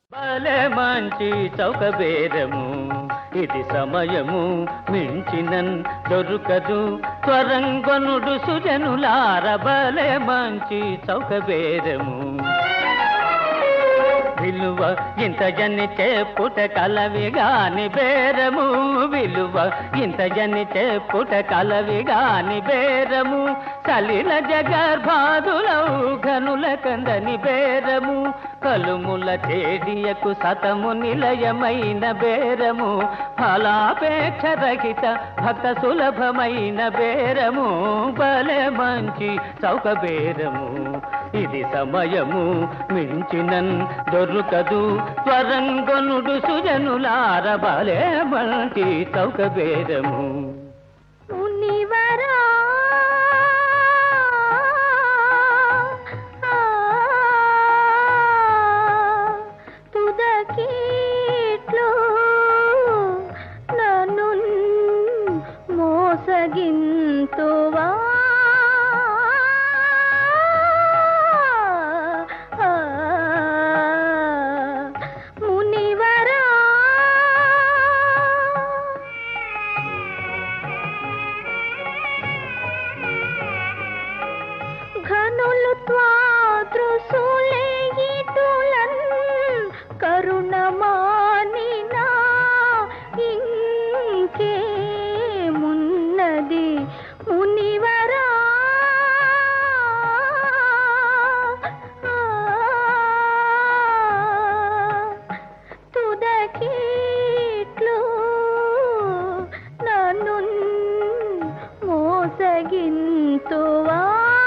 భలే మంచి చౌక బేరము ఇది సమయము మించినన్ దొరుకదు త్వరంగొనుడు సుజనులార భలే మంచి చౌక బేరము విలువ ఇంత జని చెప్పుట కలవి గాని బేరము విలువ ఇంత జని చెప్పుట కలవి గాని బేరము సలిల జగర్భాదులౌ ఘనుల కందని బేరము కలుముల చేడియకు సతము నిలయమైన బేరము ఫలాపేక్ష రహిత భక్త సులభమైన బేరము భలే మంచి చౌక బేరము ఇది సమయము మించినన్ దొరుకదు త్వరంగొనుడు సుజనులార భలే మంచి చౌక బేరము మోసగింతువా మునివరా ఘనులు త్వాదృశులే ఇటులన్ కరుణమానినా ఇంకే మునివరా తుదకీట్లు నన్ను మోసగింతువా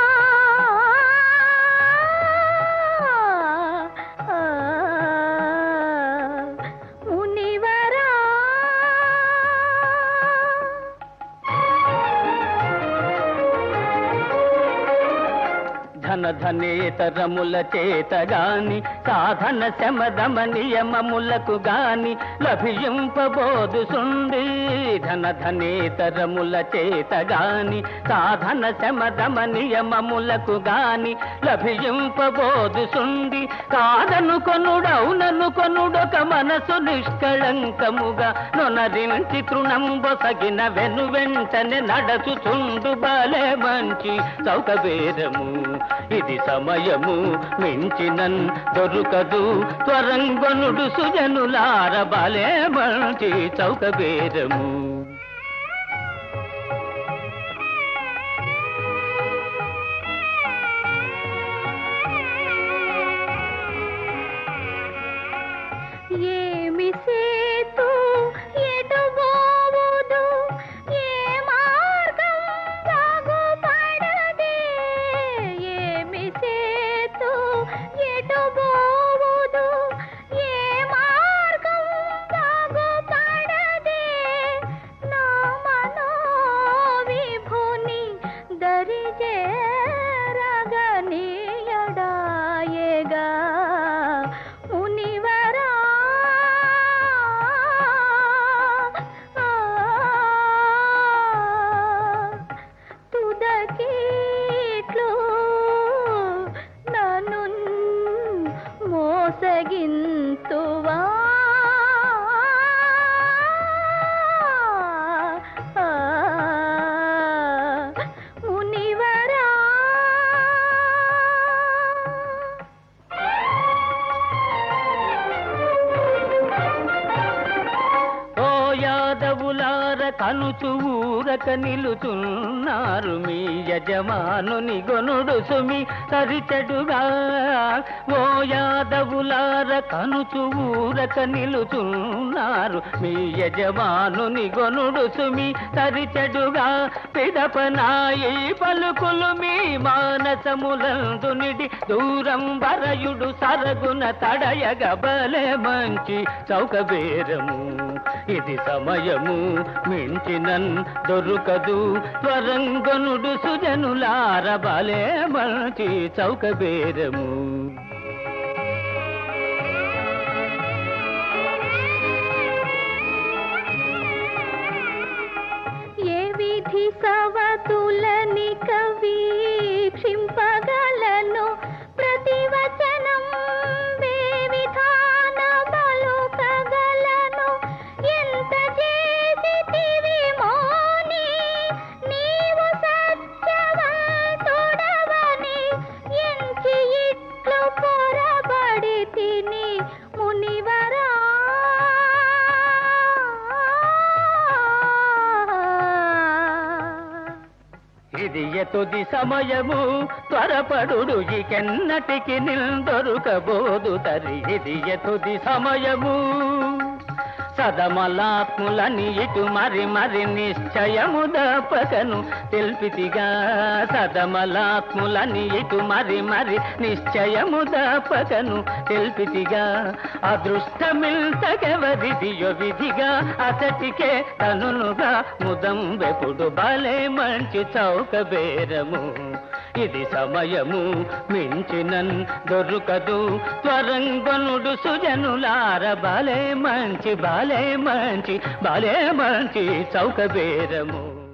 ధనేతరముల చేతగాని సాధన శమదమ నియమములకు గాని లభింపబోదు సుండి ధనేతరముల చేతగాని సాధన శమదమ నియమములకు గాని లభింపబోదు సుండి కాదనుకొనుడౌనను కొనుడొక మనసు నిష్కళంకముగా నొనరించి తృణంబొసగిన వెను వెంటనే నడచుచుండు భలే మంచి చౌక బేరము ఇది సమయము మించినన్ దొరుకదు త్వరంగొనుడు సుజనులార భలే మంచి చౌక బేరము ఏమి సేతు ఎటుబోవుదు ఏ మార్గం బాగుపడదే ఏమి సేతు ఎటుబోవుదు ఏ మార్గం బాగుపడదే నా మనో విభుని దరిజేరగనీయడాయేగా మునివరా తుదకీట్లు నన్ను మోసగింతువా మునివరా యాదవులార కనుచు ఊరక నిలుచున్నారు మీ యజమానుని గొనుడు సుమి సరిచెడుగా ఓ యాదవులార కనుచు ఊరక నిలుచున్నారు మీ యజమానుని గొనుడు సుమి సరిచెడుగా పిదపనాయి పలుకులు మీ మానసములందు నిడి దూరం వరయుడు సరగున తడయగ భలే మంచి చౌక బేరము ఇది సమయము మించినన్ దొరుకదు త్వరంగొనుడు సుజనులార భలే మంచి చౌక బేరము ఏ విధి సవతులని కవీక్షింపగలను ప్రతివచనం వే విధానం తుది సమయము త్వరపడు ఇకెన్నటికి నిందొరుకబోదు తరి ఇది తుది సమయము సదమలాత్ములని ఇటు మరి మరి నిశ్చయము దపకను తెల్పితిగా సదమలాత్ములని ఇటు మరి మరి నిశ్చయము దపకను తెల్పితిగా అదృష్టమిల్తకెవరిదియో విధిగా అతటికే తనునుగా ముదం వెపుడు బలే మంచి చౌక బేరము ఇది సమయము మించినన్ దొరుకదు త్వరంగనుడు సుజనులార బాలే మంచి చౌక బేరము